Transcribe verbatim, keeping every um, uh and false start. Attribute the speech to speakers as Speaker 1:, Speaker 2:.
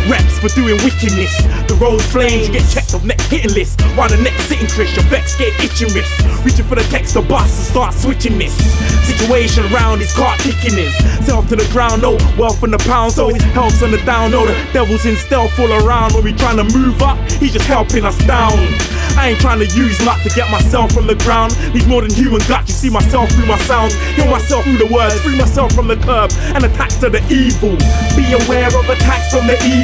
Speaker 1: reps for doing wickedness. The road flames, you get checked off next hitting list. While the next sitting Chris, your vex get itching wrist. Reaching for the text to bust and start switching this situation round, his cart kicking in. Self to the ground, no wealth in the pound, so it helps on the down. No, the devil's in stealth all around. When we trying to move up, he's just helping us down. I ain't trying to use luck to get myself from the ground. Need more than human gut, you see myself through my sounds. Hear myself through the words, free myself from the curb and attacks to the evil. Be aware of attacks from the evil.